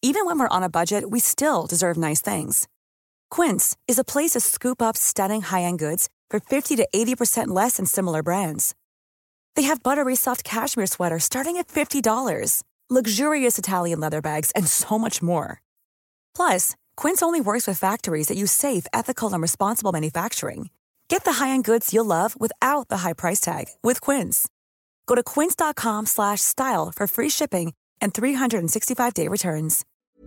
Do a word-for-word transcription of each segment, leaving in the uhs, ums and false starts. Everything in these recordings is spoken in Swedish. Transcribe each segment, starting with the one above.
Even when we're on a budget, we still deserve nice things. Quince is a place to scoop up stunning high-end goods for fifty to eighty percent less than similar brands. They have buttery soft cashmere sweaters starting at fifty dollars, luxurious Italian leather bags, and so much more. Plus, Quince only works with factories that use safe, ethical, and responsible manufacturing. Get the high-end goods you'll love without the high price tag with Quince. Go to quince.com slash style for free shipping and three sixty-five day returns.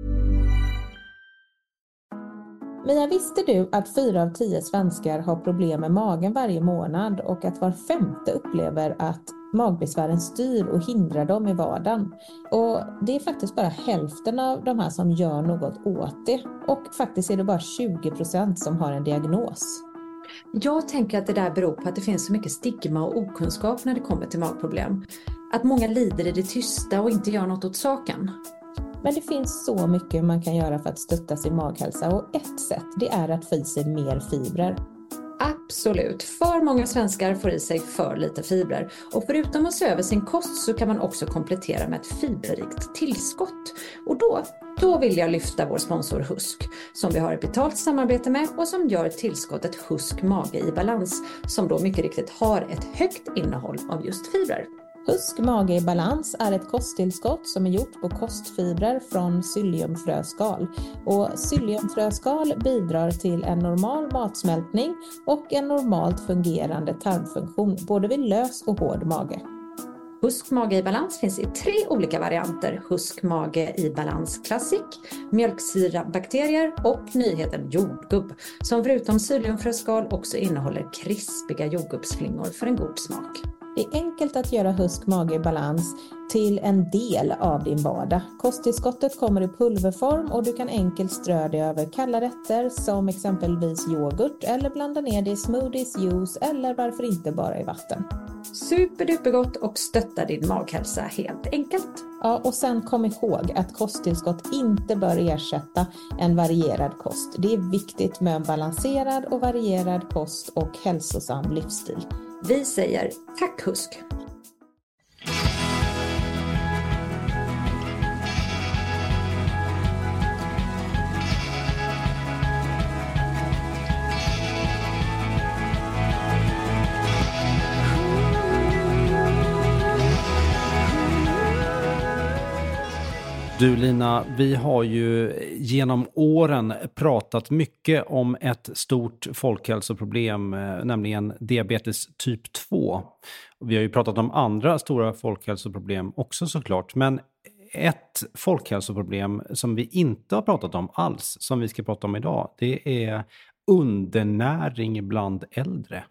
Mia, visste du att fyra av tio svenskar har problem med magen varje månad och att var femte upplever att magbesvären styr och hindrar dem i vardagen? Och det är faktiskt bara hälften av de här som gör något åt det. Och faktiskt är det bara tjugo procent som har en diagnos. Jag tänker att det där beror på att det finns så mycket stigma och okunskap när det kommer till magproblem. Att många lider i det tysta och inte gör något åt saken. Men det finns så mycket man kan göra för att stötta sin maghälsa, och ett sätt det är att få i sig mer fibrer. Absolut. För många svenskar får i sig för lite fibrer. Och förutom att se över sin kost så kan man också komplettera med ett fiberrikt tillskott. Och då, då vill jag lyfta vår sponsor Husk, som vi har ett betalt samarbete med och som gör tillskottet Husk Mage i Balans, som då mycket riktigt har ett högt innehåll av just fibrer. Husk Mage i Balans är ett kosttillskott som är gjort på kostfibrer från psylliumfröskal. Och psylliumfröskal bidrar till en normal matsmältning och en normalt fungerande tarmfunktion, både vid lös och hård mage. Husk Mage i Balans finns i tre olika varianter. Husk Mage i Balans Classic, mjölksyrabakterier och nyheten jordgubb, som förutom psylliumfröskal också innehåller krispiga jordgubbsflingor för en god smak. Det är enkelt att göra Husk Mage i Balans till en del av din vardag. Kosttillskottet kommer i pulverform och du kan enkelt strö det över kalla rätter som exempelvis yoghurt, eller blanda ner det i smoothies, juice eller varför inte bara i vatten. Superdupergott och stöttar din maghälsa helt enkelt. Ja, och sen kom ihåg att kosttillskott inte bör ersätta en varierad kost. Det är viktigt med en balanserad och varierad kost och hälsosam livsstil. Vi säger tack Husk! Du Lina, vi har ju genom åren pratat mycket om ett stort folkhälsoproblem, nämligen diabetes typ två. Vi har ju pratat om andra stora folkhälsoproblem också såklart, men ett folkhälsoproblem som vi inte har pratat om alls, som vi ska prata om idag, det är undernäring bland äldre.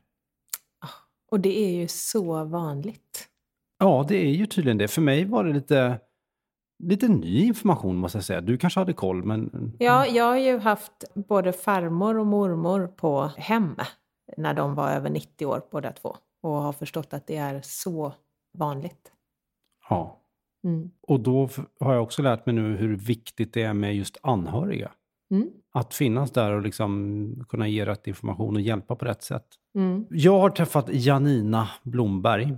Och det är ju så vanligt. Ja, det är ju tydligen det. För mig var det lite... Lite ny information måste jag säga. Du kanske hade koll, men... Ja, jag har ju haft både farmor och mormor på hem när de var över nittio år båda två. Och har förstått att det är så vanligt. Ja. Mm. Och då har jag också lärt mig nu hur viktigt det är med just anhöriga. Mm. Att finnas där och liksom kunna ge rätt information och hjälpa på rätt sätt. Mm. Jag har träffat Janina Blomberg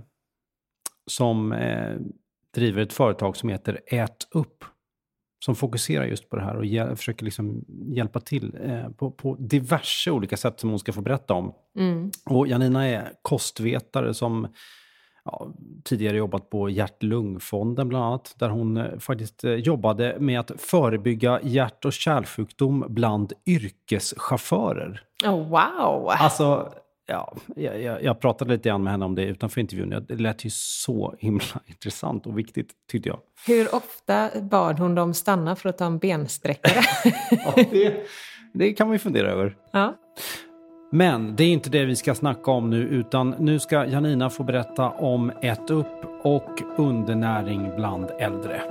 som... Eh, driver ett företag som heter Ät upp, som fokuserar just på det här och hjäl- försöker liksom hjälpa till eh, på, på diverse olika sätt som hon ska få berätta om. Mm. Och Janina är kostvetare som ja, tidigare jobbat på Hjärt-Lungfonden bland annat, där hon eh, faktiskt eh, jobbade med att förebygga hjärt- och kärlsjukdom bland yrkeschaufförer. Oh, wow! Alltså... Ja, jag, jag pratade lite grann med henne om det utanför intervjun. Det lät ju så himla intressant och viktigt, tyckte jag. Hur ofta bad hon dem stanna för att ta en bensträckare? Ja, det, det kan man ju fundera över. Ja. Men det är inte det vi ska snacka om nu, utan nu ska Janina få berätta om Ät upp och undernäring bland äldre.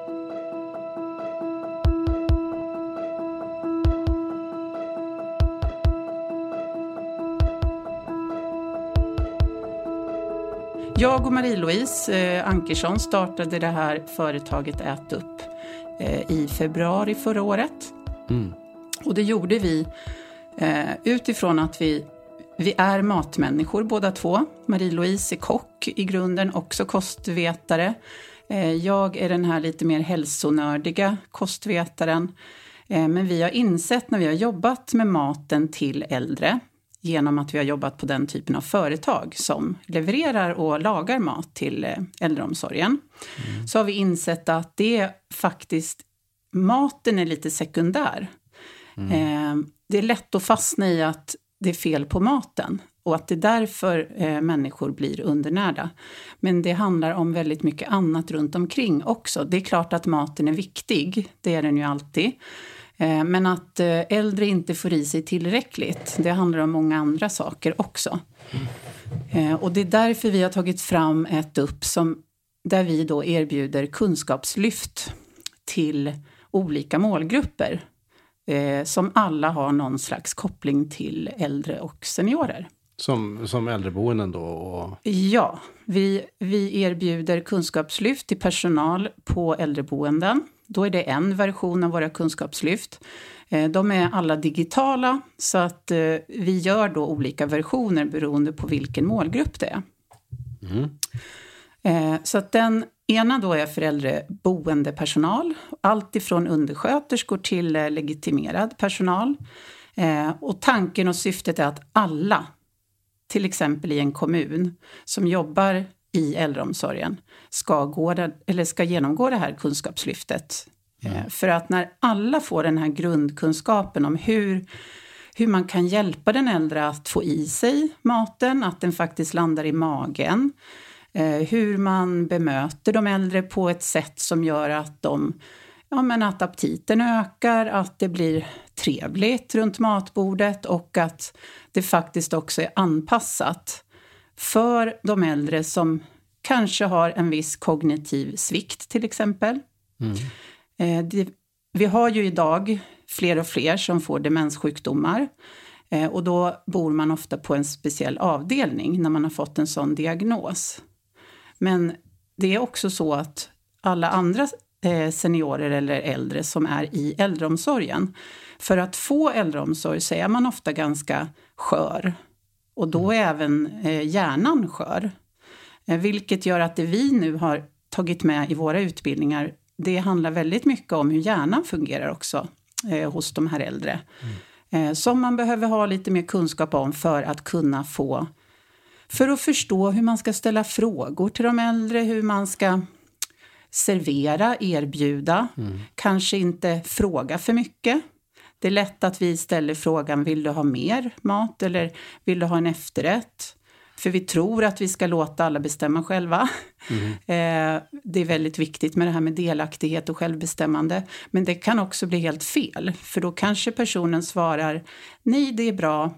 Jag och Marie-Louise eh, Ankersson startade det här företaget Ät upp eh, i februari förra året. Mm. Och det gjorde vi eh, utifrån att vi, vi är matmänniskor båda två. Marie-Louise är kock i grunden, också kostvetare. Jag är den här lite mer hälsonördiga kostvetaren. Men vi har insett när vi har jobbat med maten till äldre, genom att vi har jobbat på den typen av företag som levererar och lagar mat till äldreomsorgen. Mm. Så har vi insett att det faktiskt, maten är lite sekundär. Mm. Det är lätt att fastna i att det är fel på maten. Och att det är därför eh, människor blir undernärda. Men det handlar om väldigt mycket annat runt omkring också. Det är klart att maten är viktig, det är den ju alltid. Eh, men att eh, äldre inte får i sig tillräckligt, det handlar om många andra saker också. Eh, och det är därför vi har tagit fram ett upp som, där vi då erbjuder kunskapslyft till olika målgrupper. Eh, som alla har någon slags koppling till äldre och seniorer. Som, som äldreboenden då? Och... Ja, vi, vi erbjuder kunskapslyft till personal på äldreboenden. Då är det en version av våra kunskapslyft. Eh, de är alla digitala, så att eh, vi gör då olika versioner beroende på vilken målgrupp det är. Mm. Eh, så att den ena då är för äldreboendepersonal. Allt ifrån undersköterskor till legitimerad personal. Eh, och tanken och syftet är att alla, till exempel i en kommun som jobbar i äldreomsorgen, ska, gå där, eller ska genomgå det här kunskapslyftet. Mm. Eh, för att när alla får den här grundkunskapen om hur, hur man kan hjälpa den äldre att få i sig maten, att den faktiskt landar i magen. Hur man bemöter de äldre på ett sätt som gör att, de, ja, men att aptiten ökar, att det blir trevligt runt matbordet och att det faktiskt också är anpassat för de äldre som kanske har en viss kognitiv svikt till exempel. Mm. Det, vi har ju idag fler och fler som får demenssjukdomar. Och då bor man ofta på en speciell avdelning när man har fått en sån diagnos. Men det är också så att alla andra seniorer eller äldre som är i äldreomsorgen, för att få äldreomsorg så är man ofta ganska skör. Och då är även hjärnan skör. Vilket gör att det vi nu har tagit med i våra utbildningar, det handlar väldigt mycket om hur hjärnan fungerar också hos de här äldre. Mm. Som man behöver ha lite mer kunskap om för att kunna få... För att förstå hur man ska ställa frågor till de äldre, hur man ska servera, erbjuda. Mm. Kanske inte fråga för mycket. Det är lätt att vi ställer frågan, vill du ha mer mat eller vill du ha en efterrätt? För vi tror att vi ska låta alla bestämma själva. Mm. Eh, det är väldigt viktigt med det här med delaktighet och självbestämmande. Men det kan också bli helt fel. För då kanske personen svarar, nej det är bra.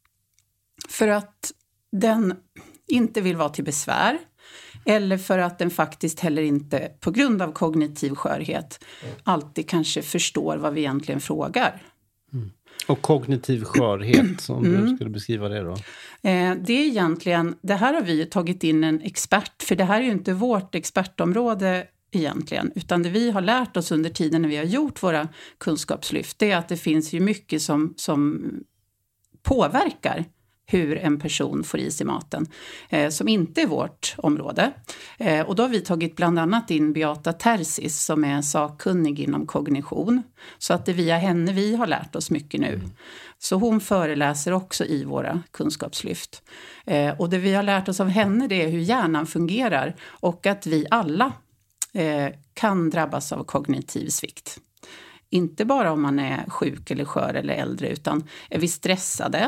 För att den inte vill vara till besvär. Eller för att den faktiskt heller inte på grund av kognitiv skörhet alltid kanske förstår vad vi egentligen frågar. Mm. Och kognitiv skörhet, som mm. du skulle beskriva det då? Eh, det är egentligen, det här har vi tagit in en expert, för det här är ju inte vårt expertområde egentligen, utan det vi har lärt oss under tiden när vi har gjort våra kunskapslyft, det är att det finns ju mycket som, som påverkar hur en person får i sig maten, eh, som inte är vårt område. Eh, och då har vi tagit bland annat in Beata Tersis som är sakkunnig inom kognition. Så att det via henne vi har lärt oss mycket nu. Mm. Så hon föreläser också i våra kunskapslyft. Eh, och det vi har lärt oss av henne, det är hur hjärnan fungerar och att vi alla eh, kan drabbas av kognitiv svikt. Inte bara om man är sjuk eller skör eller äldre, utan är vi stressade,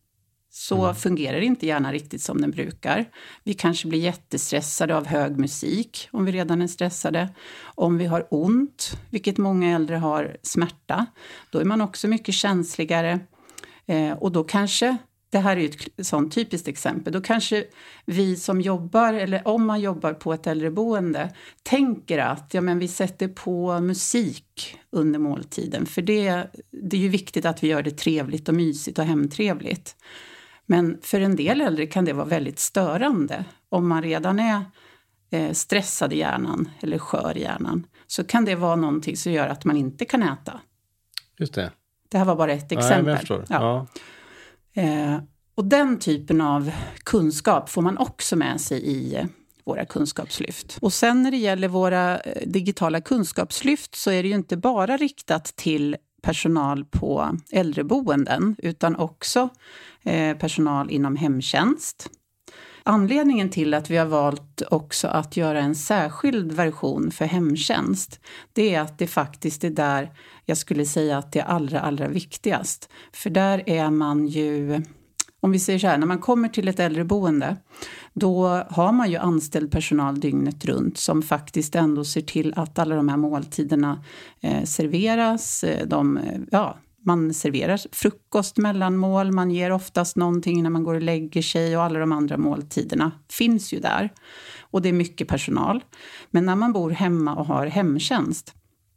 så mm. fungerar inte hjärnan riktigt som den brukar. Vi kanske blir jättestressade av hög musik om vi redan är stressade. Om vi har ont, vilket många äldre har, smärta, då är man också mycket känsligare. Eh, och då kanske, det här är ju ett sånt typiskt exempel, då kanske vi som jobbar, eller om man jobbar på ett äldreboende, tänker att ja, men vi sätter på musik under måltiden. För det, det är ju viktigt att vi gör det trevligt och mysigt och hemtrevligt. Men för en del äldre kan det vara väldigt störande. Om man redan är eh, stressad i hjärnan eller skör i hjärnan, så kan det vara någonting som gör att man inte kan äta. Just det. Det här var bara ett exempel. Ja, jag förstår. Ja. Ja. Eh, och den typen av kunskap får man också med sig i våra kunskapslyft. Och sen när det gäller våra digitala kunskapslyft så är det ju inte bara riktat till personal på äldreboenden utan också eh, personal inom hemtjänst. Anledningen till att vi har valt också att göra en särskild version för hemtjänst, det är att det faktiskt är där jag skulle säga att det är allra, allra viktigast. För där är man ju, om vi säger så här, när man kommer till ett äldreboende, då har man ju anställd personal dygnet runt som faktiskt ändå ser till att alla de här måltiderna eh, serveras. De, ja, man serverar frukost, mellanmål, man ger oftast någonting när man går och lägger sig och alla de andra måltiderna finns ju där. Och det är mycket personal. Men när man bor hemma och har hemtjänst,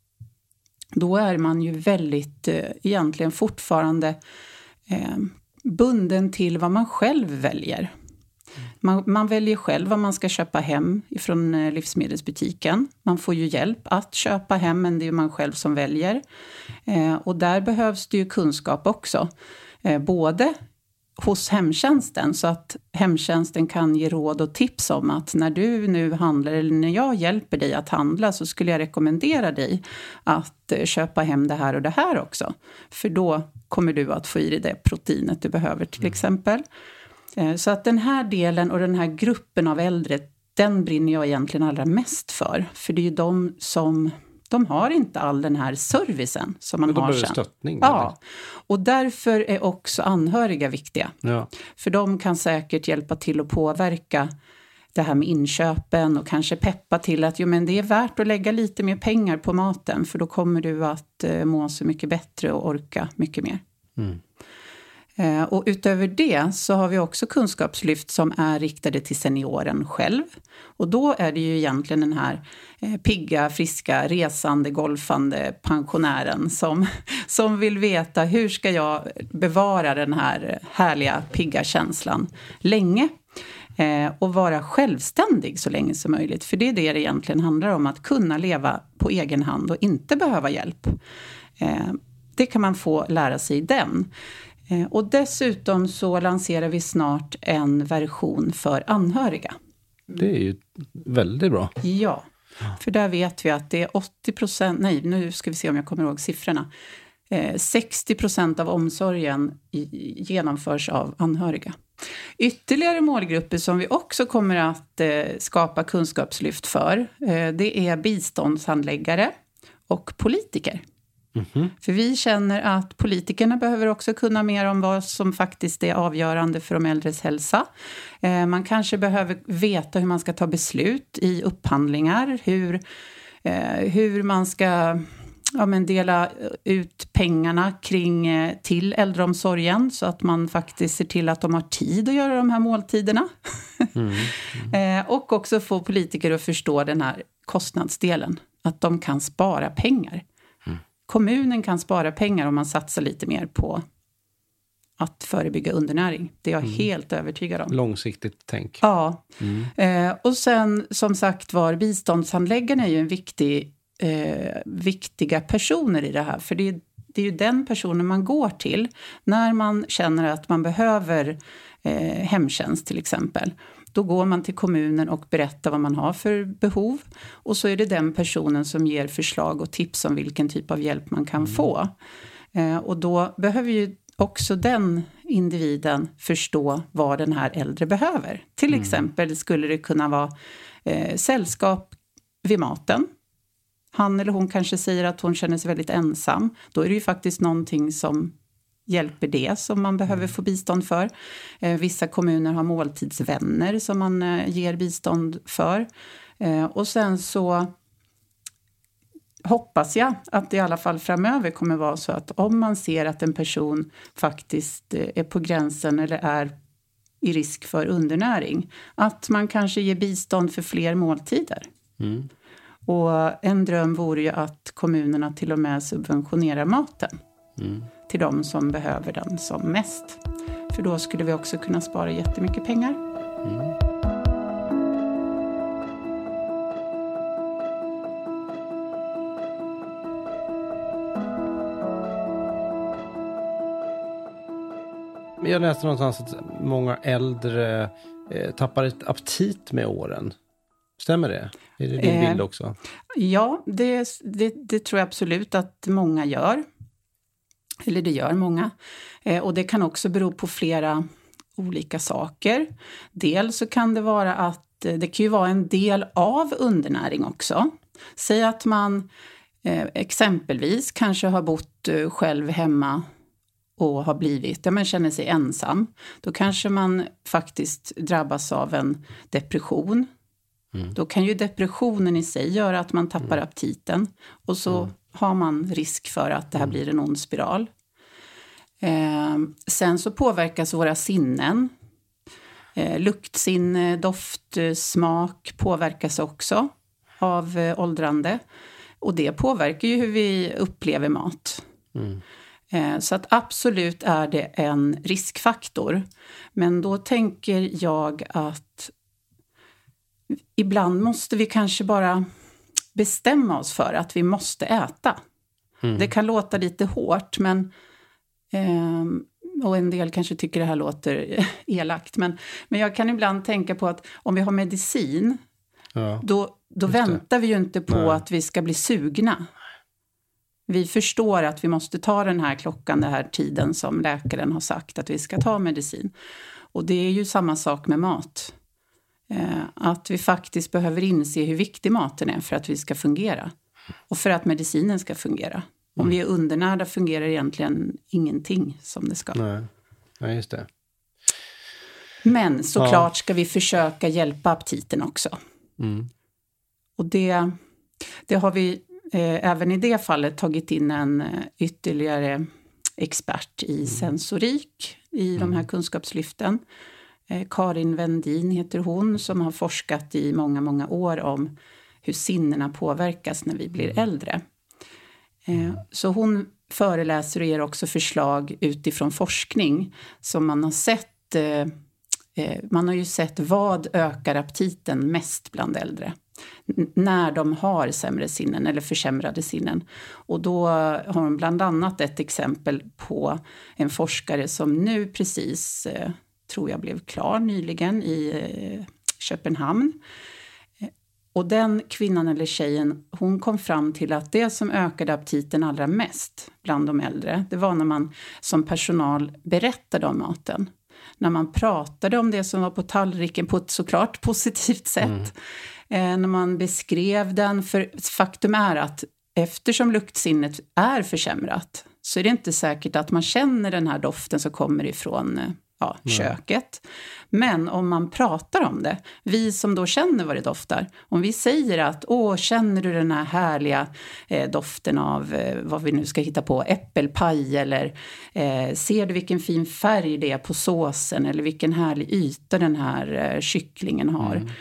då är man ju väldigt eh, egentligen fortfarande eh, bunden till vad man själv väljer. Man, man väljer själv vad man ska köpa hem från eh, livsmedelsbutiken. Man får ju hjälp att köpa hem, men det är ju man själv som väljer. Eh, och där behövs det ju kunskap också. Eh, både hos hemtjänsten, så att hemtjänsten kan ge råd och tips om att när du nu handlar eller när jag hjälper dig att handla så skulle jag rekommendera dig att eh, köpa hem det här och det här också. För då kommer du att få i dig det proteinet du behöver till mm. exempel. Så att den här delen och den här gruppen av äldre, den brinner jag egentligen allra mest för. För det är ju de som, de har inte all den här servicen som man Men de har sen. Stöttning, ja, eller? Och därför är också anhöriga viktiga. Ja. För de kan säkert hjälpa till att påverka det här med inköpen och kanske peppa till att jo, men det är värt att lägga lite mer pengar på maten. För då kommer du att eh, må så mycket bättre och orka mycket mer. Mm. Och utöver det så har vi också kunskapslyft som är riktade till senioren själv. Och då är det ju egentligen den här pigga, friska, resande, golfande pensionären som, som vill veta hur ska jag bevara den här härliga, pigga känslan länge. Och vara självständig så länge som möjligt. För det är det det egentligen handlar om, att kunna leva på egen hand och inte behöva hjälp. Det kan man få lära sig i den. Och dessutom så lanserar vi snart en version för anhöriga. Det är ju väldigt bra. Ja, för där vet vi att det är åttio procent, nej nu ska vi se om jag kommer ihåg siffrorna. Eh, sextio procent av omsorgen i, genomförs av anhöriga. Ytterligare målgrupper som vi också kommer att eh, skapa kunskapslyft för, eh, det är biståndshandläggare och politiker. Mm-hmm. För vi känner att politikerna behöver också kunna mer om vad som faktiskt är avgörande för de äldres hälsa. Eh, man kanske behöver veta hur man ska ta beslut i upphandlingar, hur, eh, hur man ska ja, men dela ut pengarna kring, eh, till äldreomsorgen så att man faktiskt ser till att de har tid att göra de här måltiderna. Mm. Mm. eh, och också få politiker att förstå den här kostnadsdelen, att de kan spara pengar. Kommunen kan spara pengar om man satsar lite mer på att förebygga undernäring. Det är jag mm. helt övertygad om. Långsiktigt tänk. Ja. Mm. Eh, och sen som sagt var, biståndshandläggarna är ju en viktig, eh, viktiga personer i det här. För det är, det är ju den personen man går till när man känner att man behöver eh, hemtjänst till exempel. Då går man till kommunen och berättar vad man har för behov. Och så är det den personen som ger förslag och tips om vilken typ av hjälp man kan mm. få. Eh, och då behöver ju också den individen förstå vad den här äldre behöver. Till mm. exempel skulle det kunna vara eh, sällskap vid maten. Han eller hon kanske säger att hon känner sig väldigt ensam. Då är det ju faktiskt någonting som hjälper det som man behöver få bistånd för. Eh, vissa kommuner har måltidsvänner som man eh, ger bistånd för. Eh, och sen så hoppas jag att det i alla fall framöver kommer vara så att om man ser att en person faktiskt eh, är på gränsen eller är i risk för undernäring, att man kanske ger bistånd för fler måltider. Mm. Och en dröm vore ju att kommunerna till och med subventionerar maten. Mm. Till de som behöver den som mest. För då skulle vi också kunna spara jättemycket pengar. Mm. Jag läste någonstans att många äldre eh, tappar ett aptit med åren. Stämmer det? Är det din bild också? Ja, det, det, det tror jag absolut att många gör. Eller det gör många. Eh, och det kan också bero på flera olika saker. Dels så kan det vara att eh, det kan ju vara en del av undernäring också. Säg att man eh, exempelvis kanske har bott eh, själv hemma och har blivit, ja, man känner sig ensam. Då kanske man faktiskt drabbas av en depression. Mm. Då kan ju depressionen i sig göra att man tappar mm. aptiten. Och så mm. har man risk för att det här blir en ond spiral. Eh, sen så påverkas våra sinnen. Eh, luktsinne, doft, smak påverkas också av eh, åldrande. Och det påverkar ju hur vi upplever mat. Mm. Eh, så att absolut är det en riskfaktor. Men då tänker jag att ibland måste vi kanske bara bestämma oss för att vi måste äta. Mm. Det kan låta lite hårt, men eh, och en del kanske tycker det här låter elakt. Men, men jag kan ibland tänka på att om vi har medicin, ja, då, då väntar vi ju inte på Nej. att vi ska bli sugna. Vi förstår att vi måste ta den här klockan, den här tiden som läkaren har sagt att vi ska ta medicin. Och det är ju samma sak med mat. Eh, att vi faktiskt behöver inse hur viktig maten är för att vi ska fungera. Och för att medicinen ska fungera. Om mm. vi är undernärda fungerar egentligen ingenting som det ska. Nej, Nej just det. Men såklart ska vi försöka hjälpa aptiten också. Mm. Och det, det har vi eh, även i det fallet tagit in en eh, ytterligare expert i mm. sensorik i mm. de här kunskapslyften. Eh, Karin Vendin heter hon, som har forskat i många, många år om hur sinnena påverkas när vi blir äldre. Eh, så hon föreläser och ger också förslag utifrån forskning som man har sett. Eh, eh, man har ju sett vad ökar aptiten mest bland äldre. N- när de har sämre sinnen eller försämrade sinnen. Och då har hon bland annat ett exempel på en forskare som nu precis, eh, tror jag blev klar nyligen i eh, Köpenhamn. Och den kvinnan eller tjejen, hon kom fram till att det som ökade aptiten allra mest bland de äldre, det var när man som personal berättade om maten. När man pratade om det som var på tallriken på ett såklart positivt sätt. Mm. Eh, när man beskrev den, för faktum är att eftersom luktsinnet är försämrat så är det inte säkert att man känner den här doften som kommer ifrån Ja, köket. Men om man pratar om det, vi som då känner vad det doftar, om vi säger att åh, känner du den här härliga eh, doften av eh, vad vi nu ska hitta på, äppelpaj, eller eh, ser du vilken fin färg det är på såsen, eller vilken härlig yta den här eh, kycklingen har. Mm.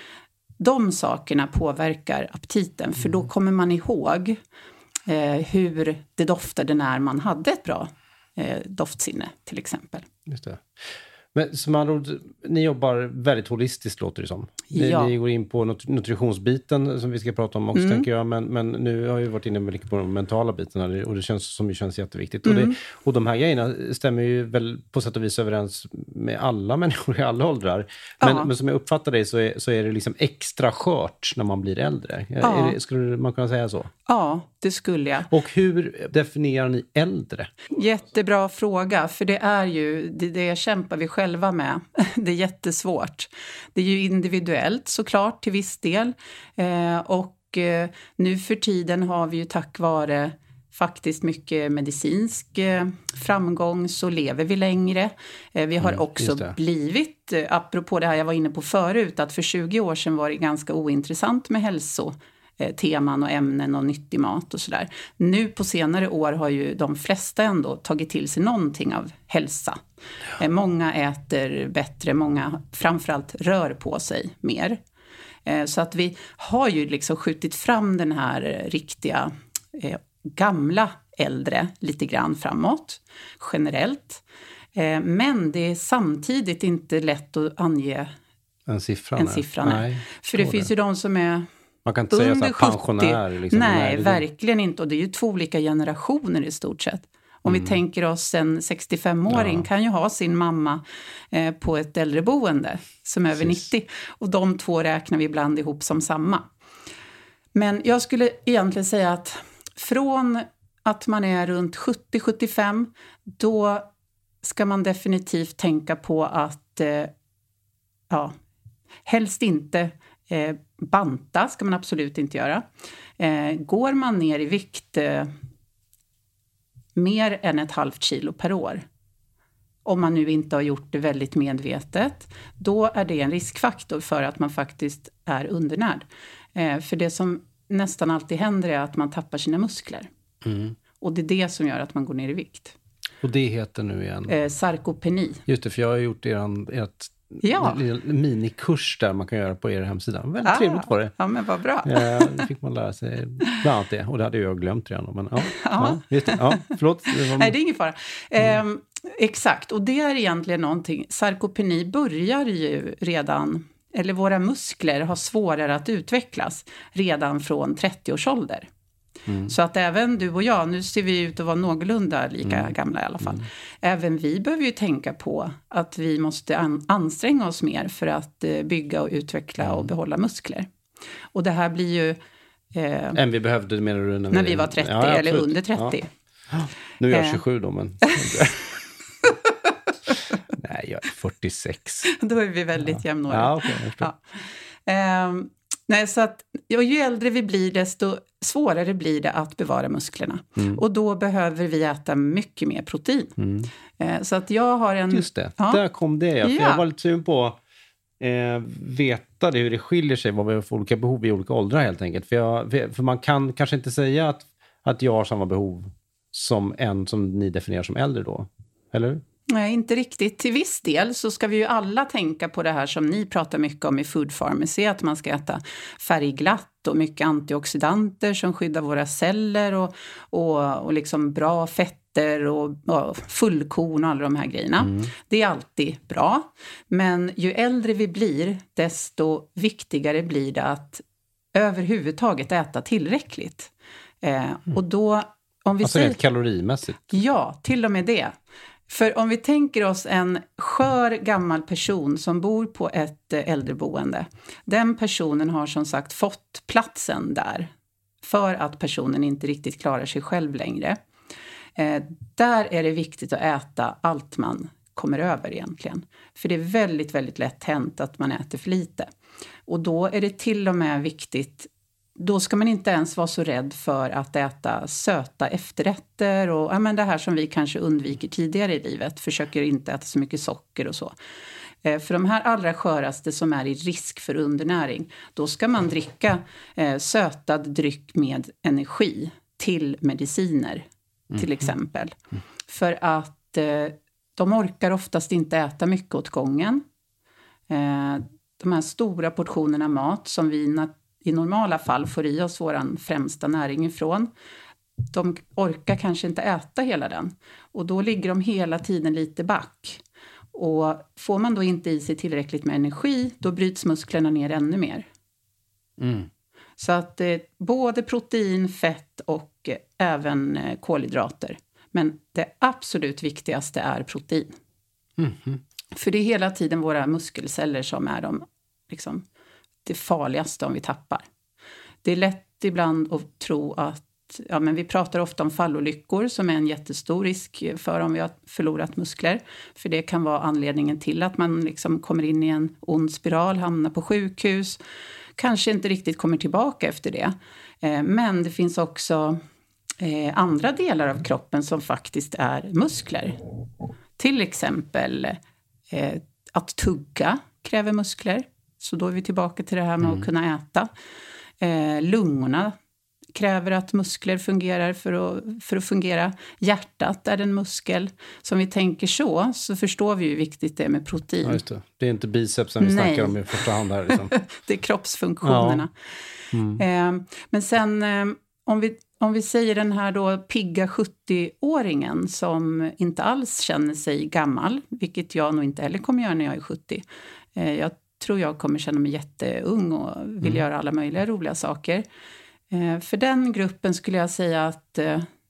De sakerna påverkar aptiten, för då kommer man ihåg eh, hur det doftade när man hade ett bra eh, doftsinne till exempel. Just det. Men som andra ord, ni jobbar väldigt holistiskt låter det som. Ni, ja. ni går in på nut- nutritionsbiten som vi ska prata om också mm. tänker jag. Men, men nu har jag varit inne mycket på de mentala bitarna och det känns som det känns jätteviktigt. Mm. Och, det, och de här grejerna stämmer ju väl på sätt och vis överens med alla människor i alla åldrar. Men, ja. men som jag uppfattar det så är, så är det liksom extra skört när man blir äldre. Ja. Är det, skulle man kunna säga så? Ja, det skulle jag. Och hur definierar ni äldre? Jättebra fråga, för det är ju, det, det kämpar vi själva med. Det är jättesvårt. Det är ju individuellt såklart till viss del. Eh, och eh, nu för tiden har vi ju tack vare faktiskt mycket medicinsk eh, framgång så lever vi längre. Eh, vi har mm, också blivit, eh, apropå det här jag var inne på förut, att för tjugo år sedan var det ganska ointressant med hälso. teman och ämnen och nyttig mat och sådär. Nu på senare år har ju de flesta ändå tagit till sig någonting av hälsa. Ja. Många äter bättre, många framförallt rör på sig mer. Så att vi har ju liksom skjutit fram den här riktiga gamla äldre lite grann framåt generellt. Men det är samtidigt inte lätt att ange en siffra. En siffra nej. För det finns det. ju de som är Man kan inte säga så här pensionär. Liksom, nej, verkligen inte. Och det är ju två olika generationer i stort sett. Om Mm. vi tänker oss en sextiofemåring Ja. kan ju ha sin mamma eh, på ett äldreboende som är över Precis. nittio. Och de två räknar vi ibland ihop som samma. Men jag skulle egentligen säga att från att man är runt sjuttio till sjuttiofem, då ska man definitivt tänka på att eh, ja, helst inte eh, banta, ska man absolut inte göra. Eh, går man ner i vikt eh, mer än ett halvt kilo per år, om man nu inte har gjort det väldigt medvetet, då är det en riskfaktor för att man faktiskt är undernärd. Eh, för det som nästan alltid händer är att man tappar sina muskler. Mm. Och det är det som gör att man går ner i vikt. Och det heter nu igen? Eh, sarkopeni. Just det, för jag har gjort eran, ert Ja. liten minikurs där man kan göra på er hemsida. Väldigt Ah, trevligt var det. Ja, men vad bra. Eh, då fick man lära sig bland annat det. Och det hade jag glömt redan. Men ja, ja. Ja. Just det. Ja, förlåt. Det var... Nej, det är ingen fara. Eh, exakt, och det är egentligen någonting. Sarkopeni börjar ju redan, eller våra muskler har svårare att utvecklas redan från trettio års ålder. Mm. Så att även du och jag, nu ser vi ut att vara någorlunda lika mm. gamla i alla fall. Mm. Även vi behöver ju tänka på att vi måste an- anstränga oss mer för att eh, bygga och utveckla mm. och behålla muskler. Och det här blir ju... Eh, Än vi behövde, menar du? När, när vi var trettio, ja, eller under trettio. Ja. Nu är jag tjugosju då, men... Nej, jag är fyrtiosex. Då är vi väldigt ja. jämnåriga. Ja, okej, jag förstår. Ja. Um, nej, så att ju äldre vi blir, desto svårare blir det att bevara musklerna. Mm. Och då behöver vi äta mycket mer protein. Mm. Uh, så att jag har en... Just det, ja. där kom det. För ja. Jag var lite sugen på eh, veta det, hur det skiljer sig, vad vi har för olika behov i olika åldrar helt enkelt. För, jag, för man kan kanske inte säga att, att jag har samma behov som en som ni definierar som äldre då, eller? Nej, inte riktigt. Till viss del så ska vi ju alla tänka på det här som ni pratar mycket om i Food Pharmacy, att man ska äta färgglatt och mycket antioxidanter som skyddar våra celler och, och, och liksom bra fetter och, och fullkorn och alla de här grejerna. Mm. Det är alltid bra. Men ju äldre vi blir, desto viktigare blir det att överhuvudtaget äta tillräckligt. Eh, mm. Och då, om vi alltså säger, rent kalorimässigt? Ja, till och med det. För om vi tänker oss en skör gammal person som bor på ett äldreboende. Den personen har som sagt fått platsen där för att personen inte riktigt klarar sig själv längre. Eh, där är det viktigt att äta allt man kommer över egentligen. För det är väldigt, väldigt lätt hänt att man äter för lite. Och då är det till och med viktigt. Då ska man inte ens vara så rädd för att äta söta efterrätter och ja, men det här som vi kanske undviker tidigare i livet. Försöker inte äta så mycket socker och så. Eh, för de här allra sköraste som är i risk för undernäring, då ska man dricka eh, sötad dryck med energi till mediciner mm. till exempel. Mm. För att eh, de orkar oftast inte äta mycket åt gången. Eh, de här stora portionerna mat som vi nat- i normala fall får i oss våran främsta näring ifrån. De orkar kanske inte äta hela den. Och då ligger de hela tiden lite back. Och får man då inte i sig tillräckligt med energi, då bryts musklerna ner ännu mer. Mm. Så att eh, både protein, fett och eh, även eh, kolhydrater. Men det absolut viktigaste är protein. Mm. För det är hela tiden våra muskelceller som är de liksom... det farligaste om vi tappar. Det är lätt ibland att tro att, ja men vi pratar ofta om fallolyckor som är en jättestor risk för om vi har förlorat muskler. För det kan vara anledningen till att man liksom kommer in i en ond spiral, hamnar på sjukhus. Kanske inte riktigt kommer tillbaka efter det. Eh, men det finns också eh, andra delar av kroppen som faktiskt är muskler. Till exempel eh, att tugga kräver muskler. Så då är vi tillbaka till det här med mm. att kunna äta. Eh, lungorna kräver att muskler fungerar för att, för att fungera. Hjärtat är en muskel. Så om vi tänker så, så förstår vi ju hur viktigt det är med protein. Ja, just det. Det är inte bicepsen vi Nej. snackar om i första hand här. Liksom. Det är kroppsfunktionerna. Ja. Mm. Eh, men sen, eh, om, vi, om vi säger den här då pigga sjuttio-åringen som inte alls känner sig gammal. Vilket jag nog inte heller kommer göra när jag är sjuttio. Eh, jag tror jag kommer känna mig jätteung och vill mm. göra alla möjliga roliga saker. Eh, för den gruppen skulle jag säga att eh,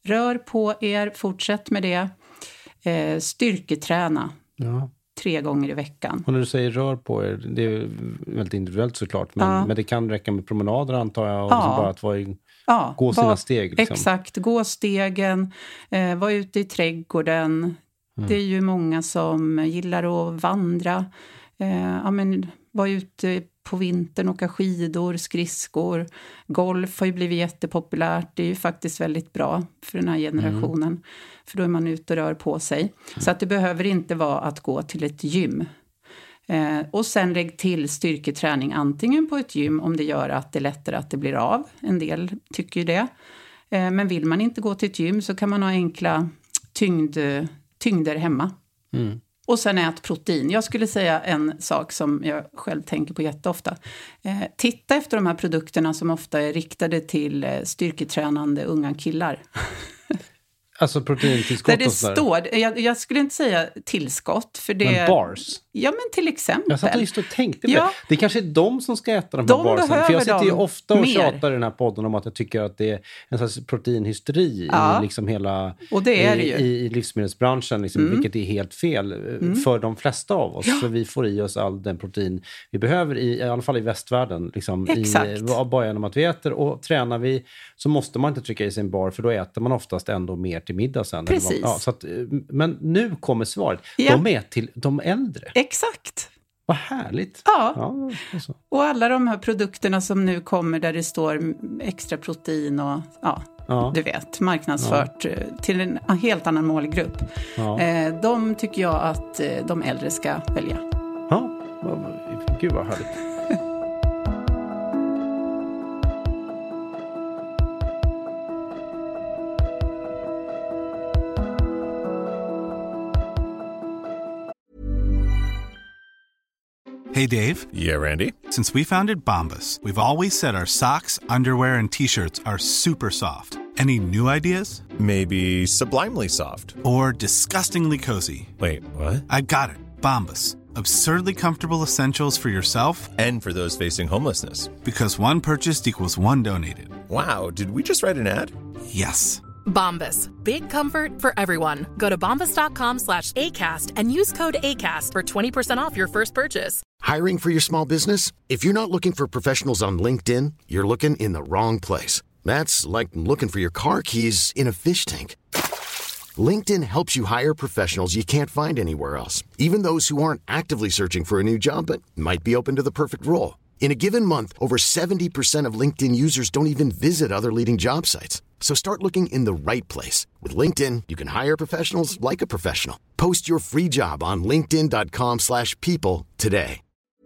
Rör på er, fortsätt med det. Eh, styrketräna. Ja. Tre gånger i veckan. Och när du säger rör på er, det är väldigt individuellt såklart. Men, ja. men det kan räcka med promenader antar jag. Och ja. liksom bara att vara i, ja. gå sina var, steg. Liksom. Exakt, gå stegen. Eh, vara ute i trädgården. Mm. Det är ju många som gillar att vandra. Eh, ja, men, vara ute på vintern, åka skidor, skridskor. Golf har ju blivit jättepopulärt. Det är ju faktiskt väldigt bra för den här generationen. Mm. För då är man ute och rör på sig. Mm. Så att det behöver inte vara att gå till ett gym. Eh, och sen lägg till styrketräning antingen på ett gym om det gör att det är lättare att det blir av. En del tycker ju det. Eh, men vill man inte gå till ett gym så kan man ha enkla tyngd, tyngder hemma. Mm. Och sen ät protein. Jag skulle säga en sak som jag själv tänker på jätteofta. Eh, titta efter de här produkterna som ofta är riktade till eh, styrketränande unga killar. Alltså proteintillskott där det och sådär. står, jag, jag skulle inte säga tillskott. För det, men bars? Ja, men till exempel. Jag satt just och tänkte ja. det. Det kanske är de som ska äta de, de här barsen. För jag sitter ju ofta och mer. tjatar i den här podden om att jag tycker att det är en slags proteinhysteri ja. i liksom hela och det är det i, ju. i livsmedelsbranschen. Liksom, mm. Vilket är helt fel mm. för de flesta av oss. Ja. För vi får i oss all den protein vi behöver, i, i alla fall i västvärlden. Liksom, Exakt. I, bara genom att vi äter. Och tränar vi så måste man inte trycka i sig en bar, för då äter man oftast ändå mer till middag sen. Precis. Ja, så att, men nu kommer svaret. Ja. De är till de äldre. Exakt. Vad härligt. Ja. ja alltså. Och alla de här produkterna som nu kommer där det står extra protein och ja, ja. du vet, marknadsfört ja. till en helt annan målgrupp. Ja. Eh, de tycker jag att de äldre ska välja. Ja, gud vad härligt. Hey, Dave. Yeah, Randy. Since we founded Bombas, we've always said our socks, underwear, and T-shirts are super soft. Any new ideas? Maybe sublimely soft. Or disgustingly cozy. Wait, what? I got it. Bombas. Absurdly comfortable essentials for yourself. And for those facing homelessness. Because one purchased equals one donated. Wow, did we just write an ad? Yes. Bombas. Big comfort for everyone. Go to bombas.com slash ACAST and use code ACAST for twenty percent off your first purchase. Hiring for your small business? If you're not looking for professionals on LinkedIn, you're looking in the wrong place. That's like looking for your car keys in a fish tank. LinkedIn helps you hire professionals you can't find anywhere else, even those who aren't actively searching for a new job but might be open to the perfect role. In a given month, over seventy percent of LinkedIn users don't even visit other leading job sites. So start looking in the right place. With LinkedIn, you can hire professionals like a professional. Post your free job on linkedin.com slash people today.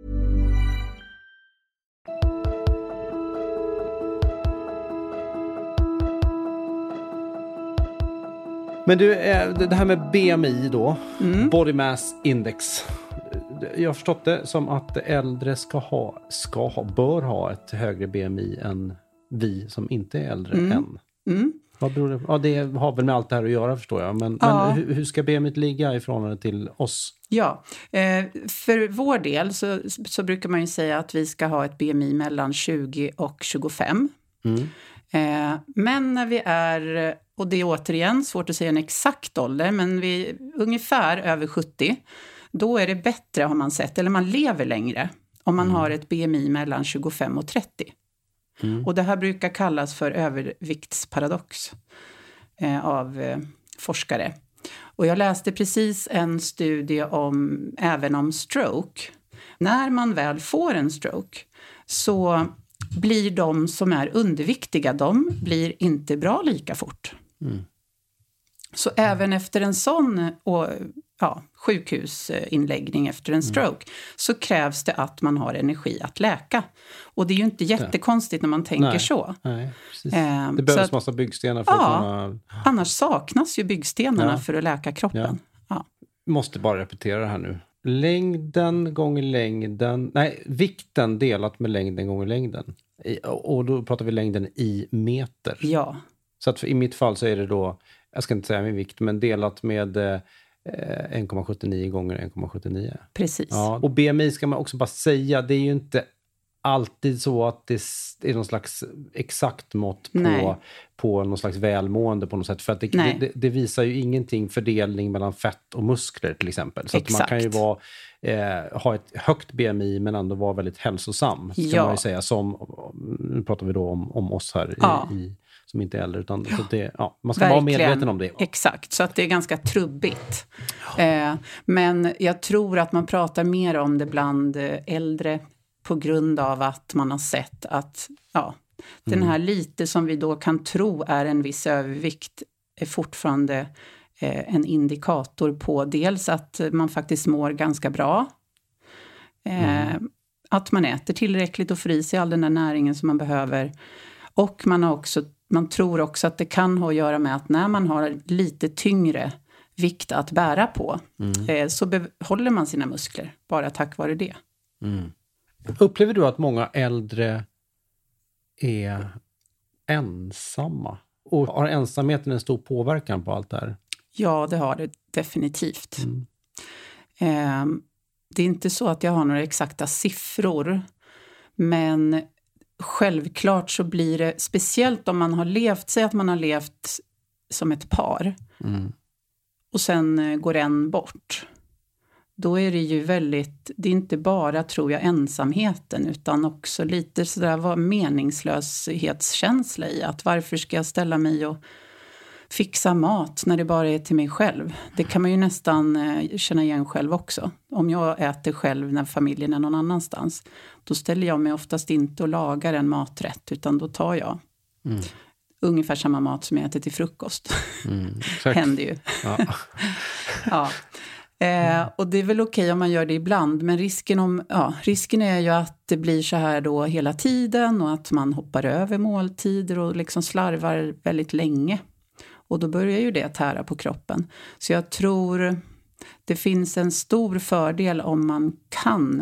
Men du, det här med B M I då, mm. Body Mass Index. Jag har förstått det som att äldre ska ha, ska ha, bör ha ett högre B M I än vi som inte är äldre mm. än. Mm. Vad beror det på? Ja, det har väl med allt det här att göra, förstår jag. Men, ja. men hur, hur ska B M I ligga i förhållande till oss? Ja, eh, för vår del så, så brukar man ju säga att vi ska ha ett B M I mellan tjugo och tjugofem. Mm. Eh, men när vi är, och det är återigen svårt att säga en exakt ålder, men vi är ungefär över sjuttio. Då är det bättre, har man sett, eller man lever längre om man mm. har ett B M I mellan tjugofem och trettio. Mm. Och det här brukar kallas för överviktsparadox eh, av eh, forskare. Och jag läste precis en studie om, även om stroke. När man väl får en stroke så blir de som är underviktiga, de blir inte bra lika fort. Mm. Så mm. även efter en sån och, ja, sjukhusinläggning efter en stroke mm. så krävs det att man har energi att läka. Och det är ju inte jättekonstigt när man tänker nej, så. Nej, precis. Eh, det behövs att, massa byggstenar för ja, att kunna... annars saknas ju byggstenarna ja. för att läka kroppen. Ja. Ja. Måste bara repetera det här nu. Längden gånger längden... Nej, vikten delat med längden gånger längden. I, och då pratar vi längden i meter. Ja. Så att för, i mitt fall så är det då... Jag ska inte säga min vikt, men delat med... Eh, en komma sjuttionio gånger en komma sjuttionio. Precis. Ja, och B M I ska man också bara säga, det är ju inte alltid så att det är någon slags exakt mått på, på någon slags välmående på något sätt. För att det, det, det visar ju ingenting fördelning mellan fett och muskler till exempel. Så att man kan ju vara, eh, ha ett högt B M I men ändå vara väldigt hälsosam. Ja. Kan man ju säga. Som, nu pratar vi då om, om oss här ja. i, i, som inte är äldre. Utan, ja. så det, ja, man ska Verkligen. vara medveten om det. Exakt, så att det är ganska trubbigt. Ja. Eh, men jag tror att man pratar mer om det bland äldre på grund av att man har sett att ja, den här lite som vi då kan tro är en viss övervikt är fortfarande eh, en indikator på dels att man faktiskt mår ganska bra. Eh, mm. Att man äter tillräckligt och får i sig all den där näringen som man behöver. Och man, har också, man tror också att det kan ha att göra med att när man har lite tyngre vikt att bära på mm. eh, så behåller man sina muskler bara tack vare det. Mm. Upplever du att många äldre är ensamma? Och har ensamheten en stor påverkan på allt det här? Ja, det har det definitivt. Mm. Eh, det är inte så att jag har några exakta siffror. Men självklart så blir det, speciellt om man har levt, säg att man har levt som ett par. Mm. Och sen går en bort. Då är det ju väldigt, det är inte bara tror jag ensamheten utan också lite sådär vad meningslöshetskänsla i att varför ska jag ställa mig och fixa mat när det bara är till mig själv. Det kan man ju nästan eh, känna igen själv också. Om jag äter själv när familjen är någon annanstans då ställer jag mig oftast inte och lagar en maträtt utan då tar jag mm. ungefär samma mat som jag äter till frukost. Mm, händer ju. Ja. ja. Eh, och det är väl okej om man gör det ibland. Men risken, om, ja, risken är ju att det blir så här då hela tiden. Och att man hoppar över måltider och liksom slarvar väldigt länge. Och då börjar ju det tära på kroppen. Så jag tror det finns en stor fördel om man kan.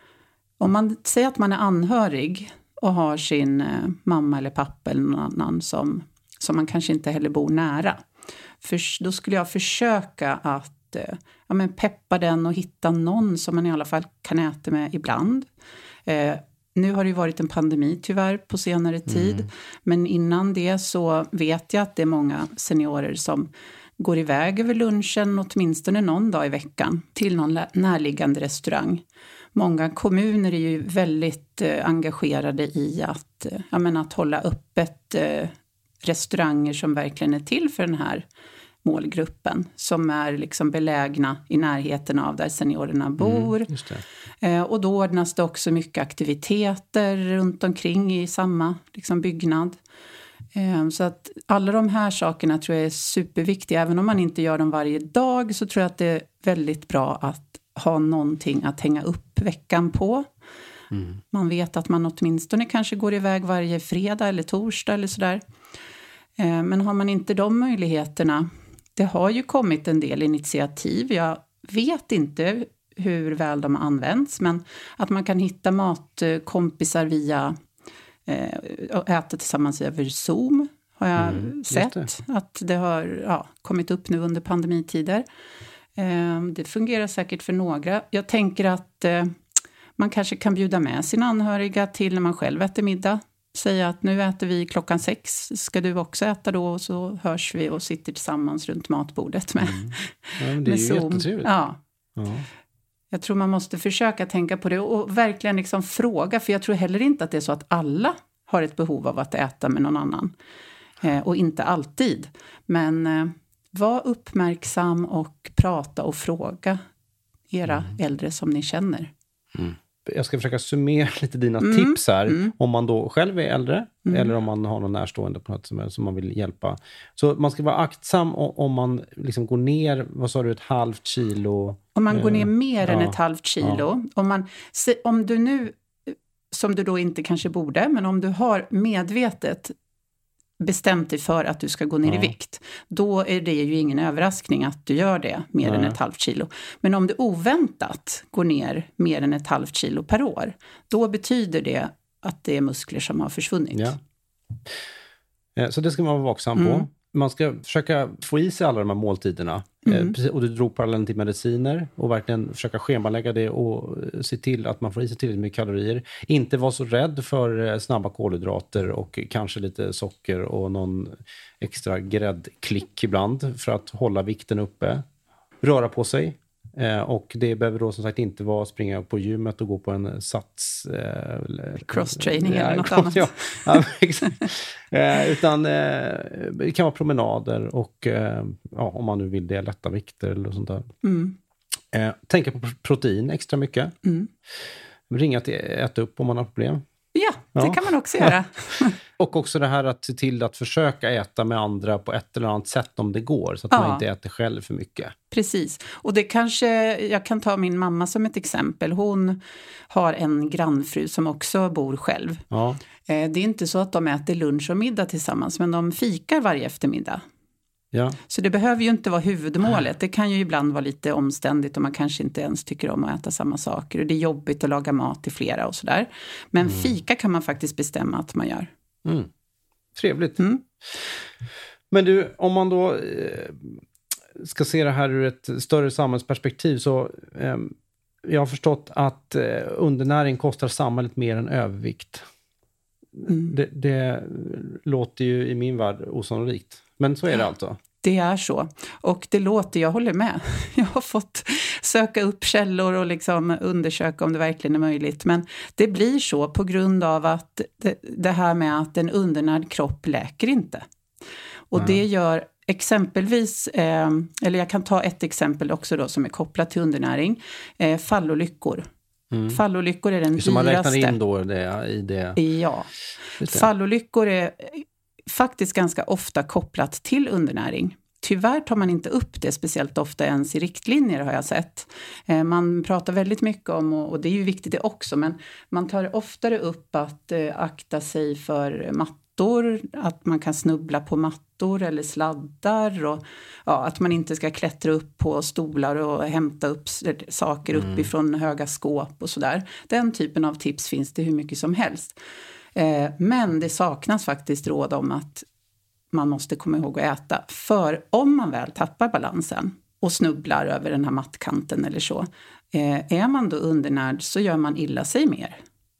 Om man säger att man är anhörig och har sin eh, mamma eller pappa eller någon annan som, som man kanske inte heller bor nära. För, då skulle jag försöka att ja, men peppa den och hitta någon som man i alla fall kan äta med ibland. Eh, nu har det ju varit en pandemi tyvärr på senare tid. Mm. Men innan det så vet jag att det är många seniorer som går iväg över lunchen åtminstone någon dag i veckan till någon närliggande restaurang. Många kommuner är ju väldigt eh, engagerade i att, eh, ja, men att hålla öppet eh, restauranger som verkligen är till för den här målgruppen som är liksom belägna i närheten av där seniorerna bor. Mm, just det. Eh, och då ordnas det också mycket aktiviteter runt omkring i samma liksom, byggnad. Eh, så att alla de här sakerna tror jag är superviktiga. Även om man inte gör dem varje dag så tror jag att det är väldigt bra att ha någonting att hänga upp veckan på. Mm. Man vet att man åtminstone kanske går iväg varje fredag eller torsdag eller sådär. Eh, men har man inte de möjligheterna. Det har ju kommit en del initiativ. Jag vet inte hur väl de används. Men att man kan hitta matkompisar via eh, och äta tillsammans över Zoom. Har jag mm, sett det. Att det har ja, kommit upp nu under pandemitider. Eh, det fungerar säkert för några. Jag tänker att eh, man kanske kan bjuda med sina anhöriga till när man själv äter middag. Säga att nu äter vi klockan sex. Ska du också äta då? Och så hörs vi och sitter tillsammans runt matbordet med, mm. ja, men det är med ju Zoom. Jättetrevligt. Ja. Ja. Jag tror man måste försöka tänka på det och verkligen liksom fråga. För jag tror heller inte att det är så att alla har ett behov av att äta med någon annan. Eh, och inte alltid. Men eh, var uppmärksam och prata och fråga era mm. äldre som ni känner. Mm. Jag ska försöka summera lite dina mm. tips här. Mm. Om man då själv är äldre. Mm. Eller om man har någon närstående på något som, som man vill hjälpa. Så man ska vara aktsam om man liksom går ner, vad sa du, ett halvt kilo. Om man går ner mer ja. än ett halvt kilo. Ja. Om, man, om du nu, som du då inte kanske borde. Men om du har medvetet bestämt dig för att du ska gå ner ja. i vikt. Då är det ju ingen överraskning att du gör det mer Nej. än ett halvt kilo. Men om du oväntat går ner mer än ett halvt kilo per år. Då betyder det att det är muskler som har försvunnit. Ja. Så det ska man vara vaksam mm. på. man ska försöka få i sig alla de här måltiderna. Mm. Eh, och du drog parallellen till mediciner och verkligen försöka schemalägga det och se till att man får i sig tillräckligt med kalorier. Inte vara så rädd för snabba kolhydrater och kanske lite socker och någon extra gräddklick ibland för att hålla vikten uppe. Röra på sig. Eh, och det behöver då som sagt inte vara springa på gymmet och gå på en sats... Eh, cross-training ja, eller något cross, annat. Ja, ja, exakt. eh, utan eh, det kan vara promenader och eh, ja, om man nu vill det, lätta vikter eller sånt där. Mm. Eh, tänka på protein extra mycket. Mm. Ringa till äta upp om man har problem. Ja, det ja. kan man också göra. Och också det här att se till att försöka äta med andra på ett eller annat sätt om det går. Så att ja. man inte äter själv för mycket. Precis. Och det kanske, jag kan ta min mamma som ett exempel. Hon har en grannfru som också bor själv. Ja. Det är inte så att de äter lunch och middag tillsammans. Men de fikar varje eftermiddag. Ja. Så det behöver ju inte vara huvudmålet. Det kan ju ibland vara lite omständigt och man kanske inte ens tycker om att äta samma saker. Och det är jobbigt att laga mat till flera och sådär. Men mm. fika kan man faktiskt bestämma att man gör. Mm. Trevligt. Mm. Men du, om man då eh, ska se det här ur ett större samhällsperspektiv så eh, jag har förstått att eh, undernäring kostar samhället mer än övervikt. Mm. Det, det låter ju i min värld osannolikt. Men så är det alltså. Det är så. Och det låter, jag håller med. Jag har fått söka upp källor och liksom undersöka om det verkligen är möjligt. Men det blir så på grund av att det, det här med att en undernärd kropp läker inte. Och mm. det gör exempelvis, eh, eller jag kan ta ett exempel också då som är kopplat till undernäring. Eh, fallolyckor. Mm. Fallolyckor är den dyraste. Så man räknar in då det i det? Ja. Fallolyckor är faktiskt ganska ofta kopplat till undernäring. Tyvärr tar man inte upp det speciellt ofta ens i riktlinjer har jag sett. Eh, man pratar väldigt mycket om, och, och det är ju viktigt det också, men man tar oftare upp att eh, akta sig för mattor, att man kan snubbla på mattor eller sladdar och ja, att man inte ska klättra upp på stolar och hämta upp saker mm. uppifrån höga skåp och sådär. Den typen av tips finns det hur mycket som helst. Men det saknas faktiskt råd om att man måste komma ihåg att äta. För om man väl tappar balansen och snubblar över den här mattkanten eller så. Är man då undernärd så gör man illa sig mer.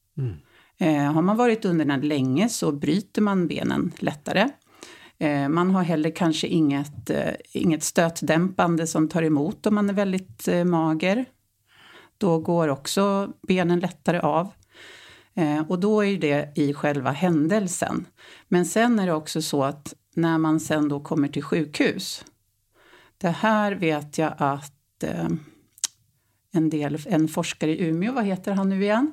Mm. Har man varit undernärd länge så bryter man benen lättare. Man har heller kanske inget, inget stötdämpande som tar emot om man är väldigt mager. Då går också benen lättare av. Eh, och då är det i själva händelsen. Men sen är det också så att när man sen då kommer till sjukhus. Det här vet jag att eh, en del, en forskare i Umeå, vad heter han nu igen?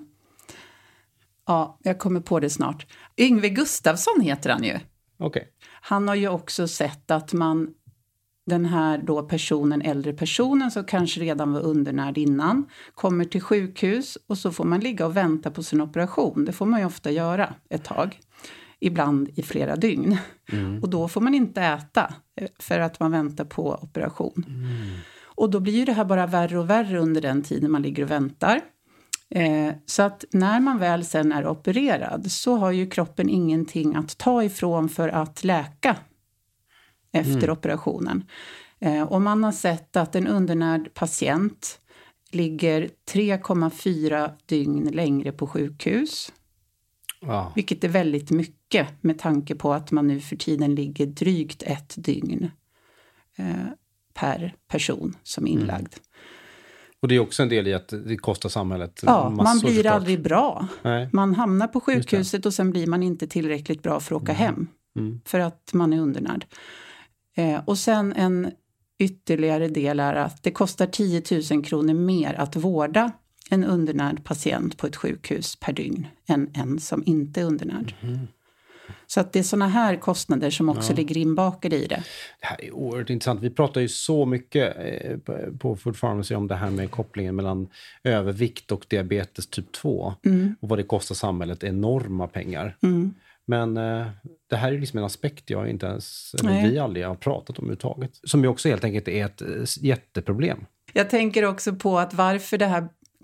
Ja, jag kommer på det snart. Yngve Gustafsson heter han ju. Okay. Han har ju också sett att man, den här då personen, äldre personen som kanske redan var undernärd innan, kommer till sjukhus och så får man ligga och vänta på sin operation. Det får man ju ofta göra ett tag, ibland i flera dygn. Mm. Och då får man inte äta för att man väntar på operation. Mm. Och då blir ju det här bara värre och värre under den tiden man ligger och väntar. Eh, så att när man väl sen är opererad så har ju kroppen ingenting att ta ifrån för att läka efter mm. operationen. Eh, och man har sett att en undernärd patient ligger tre komma fyra dygn längre på sjukhus. Wow. Vilket är väldigt mycket med tanke på att man nu för tiden ligger drygt ett dygn eh, per person som är inlagd. Mm. Och det är också en del i att det kostar samhället ja, massor. Man blir förstås. aldrig bra. Nej. Man hamnar på sjukhuset och sen blir man inte tillräckligt bra för att åka mm. hem. Mm. För att man är undernärd. Eh, och sen en ytterligare del är att det kostar tio tusen kronor mer att vårda en undernärd patient på ett sjukhus per dygn än en som inte är undernärd. Mm. Så att det är såna här kostnader som också ja. ligger inbakade i det. Det här är oerhört intressant. Vi pratar ju så mycket på Food Pharmacy om det här med kopplingen mellan övervikt och diabetes typ två. Mm. Och vad det kostar samhället, enorma pengar. Mm. Men eh, det här är liksom en aspekt jag inte ens, eller vi aldrig har pratat om överhuvudtaget. Som ju också helt enkelt är ett jätteproblem. Jag tänker också på att varför det här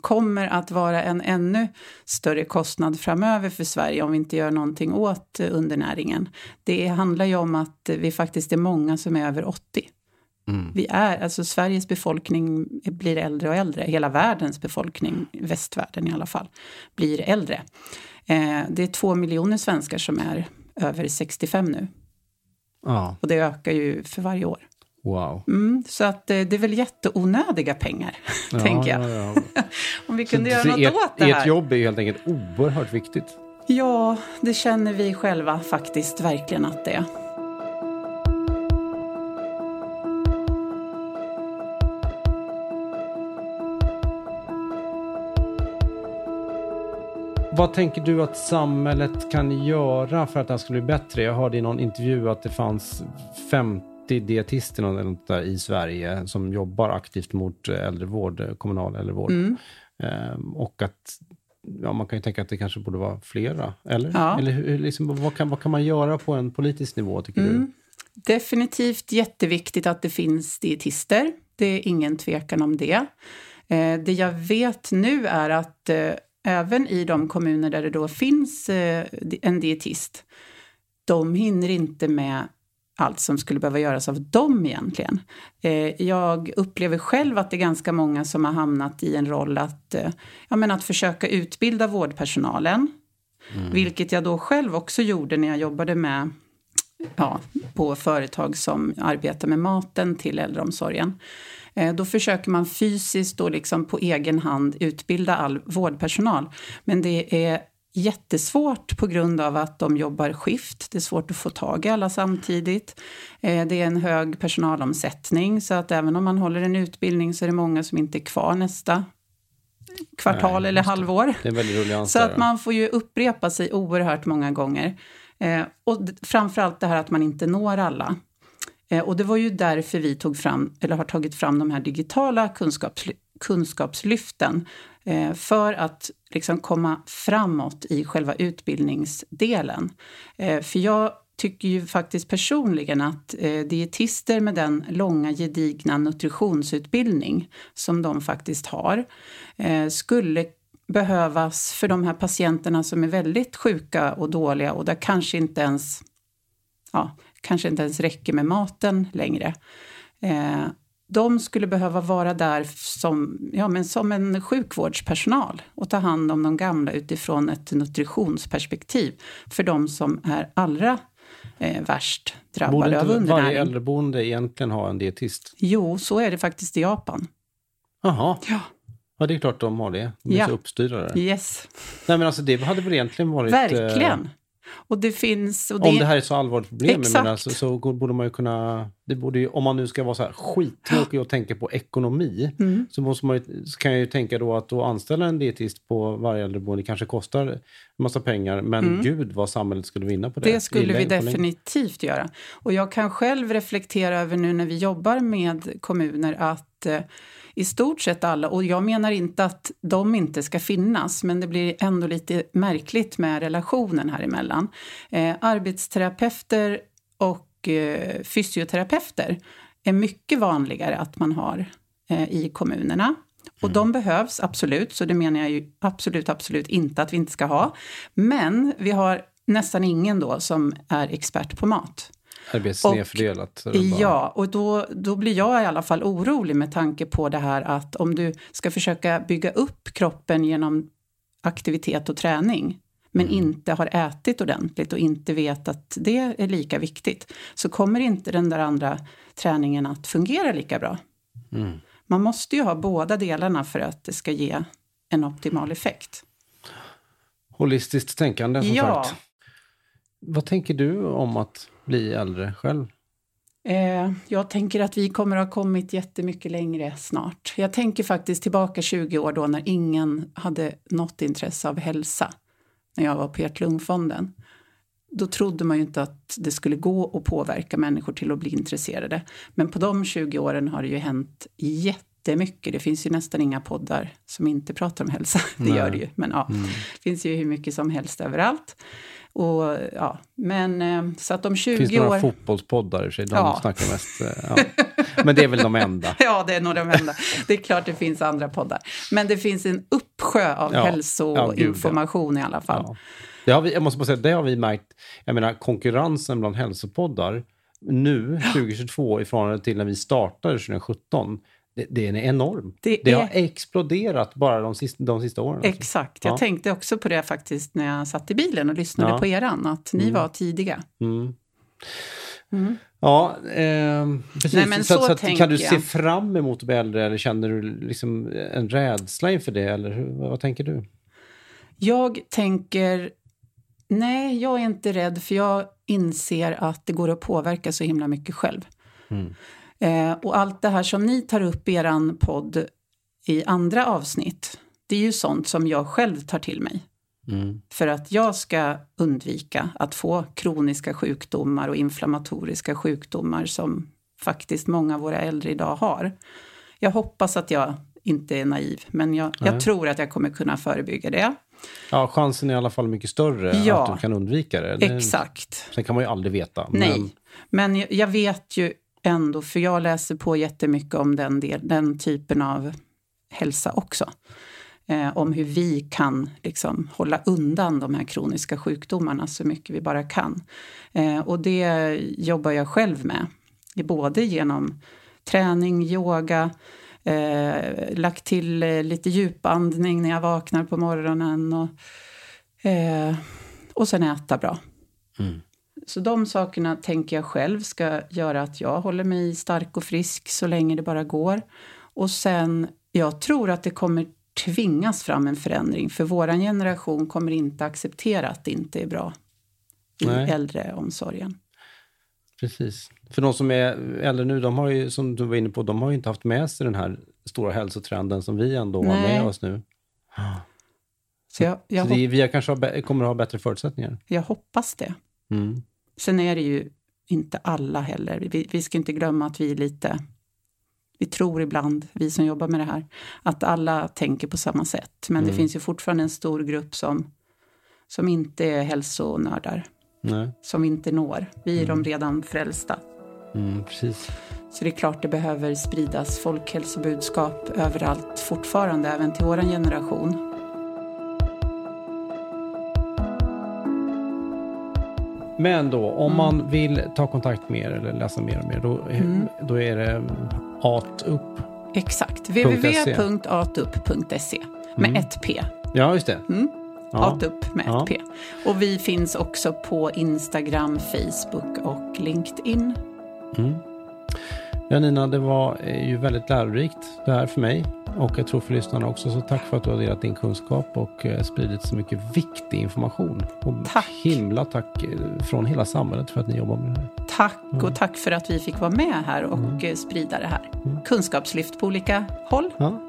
kommer att vara en ännu större kostnad framöver för Sverige om vi inte gör någonting åt undernäringen. Det handlar ju om att vi faktiskt är många som är över åttio. Mm. Vi är, alltså Sveriges befolkning blir äldre och äldre. Hela världens befolkning, västvärlden i alla fall, blir äldre. Eh, det är två miljoner svenskar som är över sextiofem nu. Ja. Och det ökar ju för varje år. Wow. Mm, så att det, det är väl jätteonödiga pengar, ja, tänker jag. Ja, ja. Om vi kunde så, göra så något ert, åt det här. Ert jobb är ju helt enkelt oerhört viktigt. Ja, det känner vi själva faktiskt verkligen att det är. Vad tänker du att samhället kan göra för att det här skulle bli bättre? Jag hörde i någon intervju att det fanns femtio dietister eller något där i Sverige som jobbar aktivt mot äldrevård, kommunal äldrevård. Mm. Ehm, och att ja, man kan ju tänka att det kanske borde vara flera. Eller, ja. eller hur, liksom, vad, kan, vad kan man göra på en politisk nivå, tycker mm. du? Definitivt jätteviktigt att det finns dietister. Det är ingen tvekan om det. Ehm, det jag vet nu är att eh, även i de kommuner där det då finns eh, en dietist, de hinner inte med allt som skulle behöva göras av dem egentligen. Eh, jag upplever själv att det är ganska många som har hamnat i en roll att, eh, ja, men att försöka utbilda vårdpersonalen. Mm. Vilket jag då själv också gjorde när jag jobbade med, ja, på företag som arbetar med maten till äldreomsorgen. Då försöker man fysiskt och liksom på egen hand utbilda all vårdpersonal. Men det är jättesvårt på grund av att de jobbar skift. Det är svårt att få tag i alla samtidigt. Det är en hög personalomsättning, så att även om man håller en utbildning så är det många som inte är kvar nästa kvartal. Nej, eller halvår. Det är väldigt roligt. Så att man får ju upprepa sig oerhört många gånger. Och framförallt det här att man inte når alla. Och det var ju därför vi tog fram, eller har tagit fram de här digitala kunskapsly- kunskapslyften. Eh, för att liksom komma framåt i själva utbildningsdelen. Eh, för jag tycker ju faktiskt personligen att eh, dietister med den långa gedigna nutritionsutbildning som de faktiskt har eh, skulle behövas för de här patienterna som är väldigt sjuka och dåliga och där kanske inte ens... Ja, kanske inte ens räcker med maten längre. Eh, de skulle behöva vara där som, ja, men som en sjukvårdspersonal och ta hand om de gamla utifrån ett nutritionsperspektiv för de som är allra eh, värst drabbade Borde av inte undernäring. varje äldreboende egentligen ha en dietist? Jo, så är det faktiskt i Japan. Jaha. Ja. Ja, det är klart de har det. De är ja. så uppstyrda där. Yes. Nej, men alltså det hade väl egentligen varit... Verkligen. Eh... Och det finns, och det... Om det här är ett så allvarligt problem, Exakt. men alltså, så borde man ju kunna... Det borde ju, om man nu ska vara så här skittråkig och tänka på ekonomi, mm. så, måste man ju, så kan jag ju tänka då att då anställa en dietist på varje äldreboende kanske kostar en massa pengar, men mm. gud vad samhället skulle vinna på det. Det skulle vi definitivt göra. Och jag kan själv reflektera över nu när vi jobbar med kommuner att... Eh, i stort sett alla, och jag menar inte att de inte ska finnas, men det blir ändå lite märkligt med relationen här emellan. Eh, arbetsterapeuter och eh, fysioterapeuter är mycket vanligare att man har eh, i kommunerna. Och mm. de behövs absolut, så det menar jag ju absolut, absolut inte att vi inte ska ha. Men vi har nästan ingen då som är expert på mat. Arbetsnedfördelat. Ja, och då, då blir jag i alla fall orolig med tanke på det här att om du ska försöka bygga upp kroppen genom aktivitet och träning men mm. inte har ätit ordentligt och inte vet att det är lika viktigt, så kommer inte den där andra träningen att fungera lika bra. Mm. Man måste ju ha båda delarna för att det ska ge en optimal effekt. Holistiskt tänkande som ja. sagt. Vad tänker du om att bli äldre själv? Eh, jag tänker att vi kommer att ha kommit jättemycket längre snart. Jag tänker faktiskt tillbaka tjugo år då när ingen hade något intresse av hälsa. När jag var på Hjärt-lungfonden. Då trodde man ju inte att det skulle gå att påverka människor till att bli intresserade. Men på de tjugo åren har det ju hänt jättemycket. Det finns ju nästan inga poddar som inte pratar om hälsa. Det Nej. Gör det ju. Men ja, mm. det finns ju hur mycket som helst överallt. Och, ja, men så att om tjugo år... Finns det några år... fotbollspoddar i sig? De ja. snackar mest... Ja. Men det är väl de enda? Ja, det är nog de enda. Det är klart det finns andra poddar. Men det finns en uppsjö av ja. hälsoinformation ja, i alla fall. Ja. Det har vi, jag måste bara säga, det har vi märkt. Jag menar, konkurrensen bland hälsopoddar nu, tjugo tjugotvå, i förhållande till när vi startade tjugo sjutton, det, det är enorm. Det, det är... har exploderat bara de sista, de sista åren. Exakt. Alltså. Jag ja. tänkte också på det faktiskt när jag satt i bilen och lyssnade ja. på eran, att ni mm. var tidiga. Mm. Mm. Ja, eh, precis. Nej, men så, så, så att, kan du jag. se fram emot att bli äldre, eller känner du liksom en rädsla inför det, eller hur, vad tänker du? Jag tänker, nej, jag är inte rädd, för jag inser att det går att påverka så himla mycket själv. Mm. Eh, och allt det här som ni tar upp i eran podd i andra avsnitt, det är ju sånt som jag själv tar till mig. Mm. För att jag ska undvika att få kroniska sjukdomar och inflammatoriska sjukdomar som faktiskt många av våra äldre idag har. Jag hoppas att jag inte är naiv, men jag, jag tror att jag kommer kunna förebygga det. Ja, chansen är i alla fall mycket större ja, att du kan undvika det. det. Exakt. Sen kan man ju aldrig veta. Nej, men, men jag, jag vet ju ändå, för jag läser på jättemycket om den, del, den typen av hälsa också. Eh, om hur vi kan liksom hålla undan de här kroniska sjukdomarna så mycket vi bara kan. Eh, och det jobbar jag själv med. Både genom träning, yoga, eh, lagt till eh, lite djupandning när jag vaknar på morgonen och, eh, och sen äta bra. Mm. Så de sakerna tänker jag själv ska göra att jag håller mig stark och frisk så länge det bara går. Och sen, jag tror att det kommer tvingas fram en förändring, för våran generation kommer inte acceptera att det inte är bra i Nej. äldreomsorgen. Precis. För de som är äldre nu, de har ju, som du var inne på, de har ju inte haft med sig den här stora hälsotrenden som vi ändå Nej. har med oss nu. Så, så, jag, jag så det, vi kanske har, kommer att ha bättre förutsättningar. Jag hoppas det. Mm. Sen är det ju inte alla heller. Vi, vi ska inte glömma att vi är lite... Vi tror ibland, vi som jobbar med det här, att alla tänker på samma sätt. Men mm. det finns ju fortfarande en stor grupp som, som inte är hälsonördar. Nej. Som inte når. Vi är mm. de redan frälsta. Mm, precis. Så det är klart det behöver spridas folkhälsobudskap överallt fortfarande, även till våran generation. Men då, om mm. man vill ta kontakt med er eller läsa mer om er, då, mm. då är det atup. Exakt, w w w punkt atup punkt se med mm. ett P. Ja, just det. Mm. Ja. Atup med ja. ett P. Och vi finns också på Instagram, Facebook och LinkedIn. Mm. Ja, Nina, det var ju väldigt lärorikt det här för mig. Och jag tror för lyssnarna också. Så tack för att du har delat din kunskap och spridit så mycket viktig information. Och tack. Himla tack från hela samhället för att ni jobbar med det här. Tack mm. och tack för att vi fick vara med här och mm. sprida det här. Mm. Kunskapslyft på olika håll. Ja.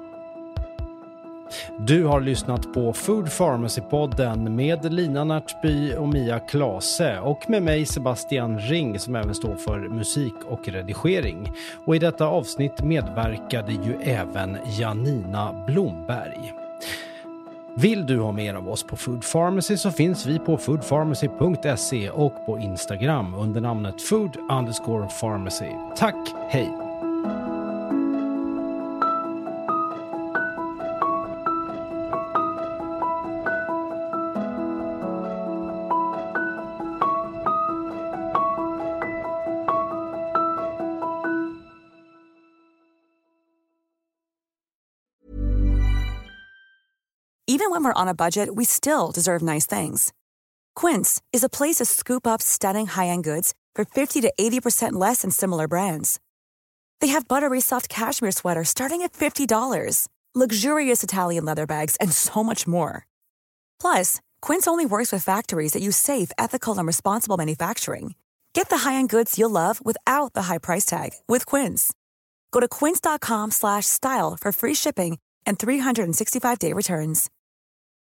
Du har lyssnat på Food Pharmacy-podden med Lina Närtby och Mia Klase och med mig Sebastian Ring som även står för musik och redigering. Och i detta avsnitt medverkade ju även Janina Blomberg. Vill du ha mer av oss på Food Pharmacy så finns vi på food pharmacy punkt se och på Instagram under namnet food underscore pharmacy. Tack, hej! Even when we're on a budget, we still deserve nice things. Quince is a place to scoop up stunning high-end goods for fifty to eighty percent less than similar brands. They have buttery soft cashmere sweaters starting at fifty dollars, luxurious Italian leather bags, and so much more. Plus, Quince only works with factories that use safe, ethical, and responsible manufacturing. Get the high-end goods you'll love without the high price tag with Quince. Go to quince dot com slash style for free shipping and three sixty-five day returns.